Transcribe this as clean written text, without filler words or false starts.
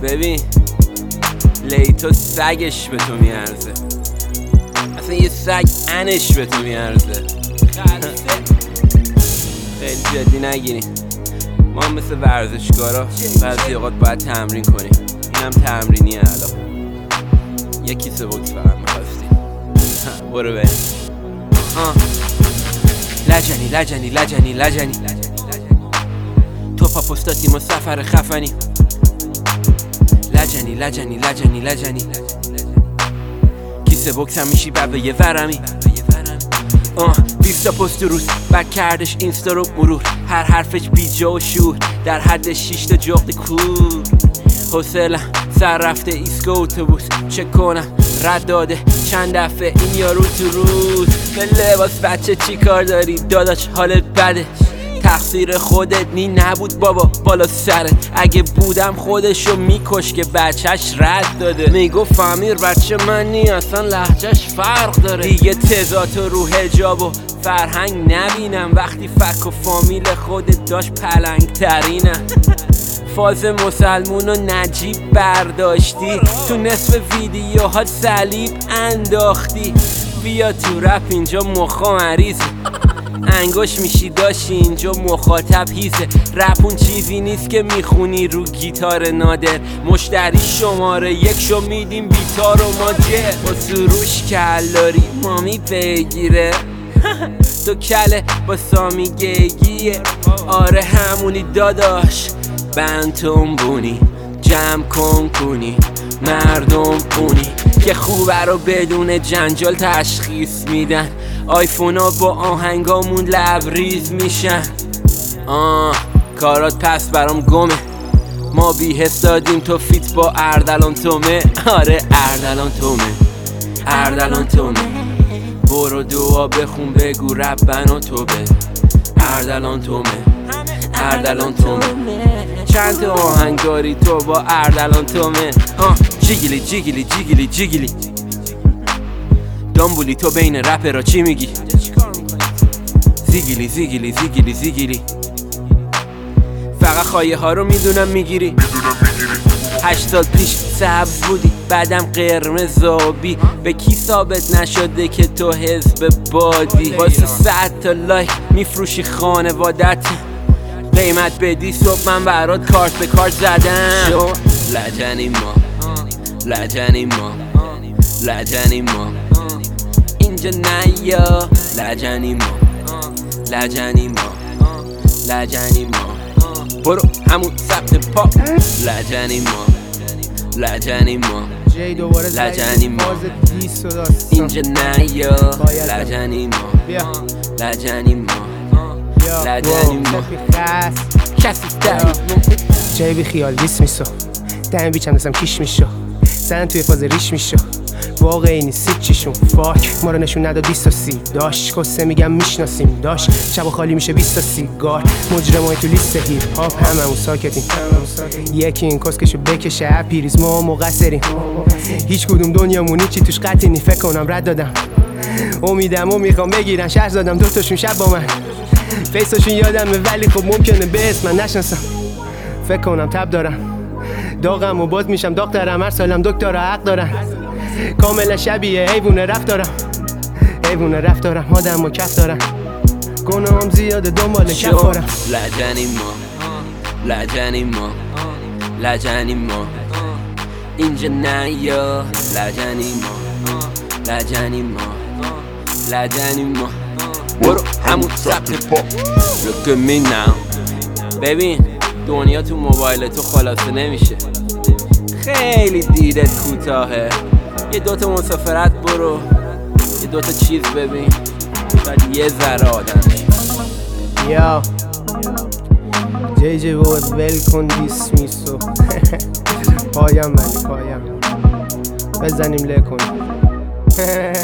ببین لیتو سگش به تو میارزه، اصلا یه سگ انش به تو میارزه. خیلی جدی نگیرین، ما هم مثل ورزشکارا بعضی اوقات باید تمرین کنیم. اینم تمرینیه. الان یه کیسه بوکس فقط میخواستی. برو بریم. لجنی لجنی لجنی لجنی تو پاپوستاتیم و سفر خفنی. لجنی لجنی لجنی لجنی کیسه بوکس هم میشی بعد به یه ورمی. 20 تا پست روز بک کردش اینستا رو مرور، هر حرفش بیجا و شور، در حد 6 تا جغد کور. حوصلم سر رفته ایسکا اتوبوس، چک کنم رد داده چند دفعه این یارو تو روز. به لباس بچه چی کار داری داداش حالت بده، تقصیر خودت نبود بابا بالا سرت. اگه بودم خودشو میکش که بچهش رد داده. میگفت امیر بچه من نی اصلا لهجهش فرق داره. دیگه تضاد رو حجاب و فرهنگ نبینم، وقتی فک و فامیل خودت داشت پلنگ ترینم. فاز مسلمون و نجیب برداشتی، تو نصف ویدیوها صلیب انداختی. بیا تو رپ اینجا مخا مریضه، انگوش میشی داشتی اینجا مخاطب هیزه. رپ اون چیزی نیست که میخونی رو گیتار نادر، مشتری شماره 1 شو میدیم بیتار و ماجر. با سروش کلاری مامی بگیره تو کله با سامی گیگیه. آره همونی داداش بنتون بونی، جمع کن کنی مردم پونی که خوبه رو بدون جنجال تشخیص میدن. آیفونا با آهنگامون لبریز میشن. کارات پس برام گمه، ما بی‌حس دادیم تو فیت با اردلان تومه. آره اردلان تومه، اردلان تومه. برو دعا بخون بگو ربنا توبه. اردلان تومه، اردلان تومه. چند تا آهنگ داری تو با اردلان تومه. جیگلی جیگلی جیگلی جیگلی دامبولی تو بین رپ را چی میگی؟ زیگلی زیگلی زیگلی زیگلی فقط خایه ها رو میدونم میگیری. 8 سال پیش سبز بودی بعدم قرمز آبی، به کی ثابت نشده که تو حزب بادی؟ واسه 100 تا لایک میفروشی خانوادت، قیمت بدی صبح من برات کارت به کارت زدم. لجنی ما، لجنی ما، لجنی ما اینجا نیا. لجنی ما، لجنی ما، لجنی ما. برو همون ثبت پا. لجنی ما، لجنی ما، لجنی ما اینجا نیا. لجنی ما، لجنی ما، لجنی ما کسی داری جای بی خیال دیس میشو، دم بیچم دستم کیش میشو، زن توی فاز ریش میشو. واقعی نیست چیشون فاک ما رو نشون ندا 20 تا 30 داش کسه میگم میشناسیم داش. شبا خالی میشه 20 تا سیگار، مجرمای تو لیست هیپ هاپ هممون ساکتیم. یکی این کسکشو بکشه اپیریز ما مقصریم. هیچ کدوم دنیامون چی توش قطعی نی، فکر کنم رد دادم. امیدمو میخوام بگیرن شهر زدم دوتاشون شب با من. فیساشون یادمه ولی خب ممکنه به اسم من نشناسم. فکر کنم تب دارم داغم و باز میشم داغترم، هر سالم دکترها حق دارن. کاملا شبیه حیوونه رفتارم، حیوونه رفتارم. آدم و کف دارم گناهم زیاده دنبال کف دارم. لجنی ما، لجنی ما، لجنی ما اینجا نیا. لجنی ما، لجنی ما، لجنی ما. برو همون ثبت پا. Look at me now. ببین دنیا تو موبایل تو خلاصه نمیشه، خیلی دیدت کوتاهه. یه دوتا مسافرت برو، یه دوتا چیز ببین، شاید یه ذره آدم یا جی بود ول کن دیس میسو. پایم ولی پایم بزنیم لکن.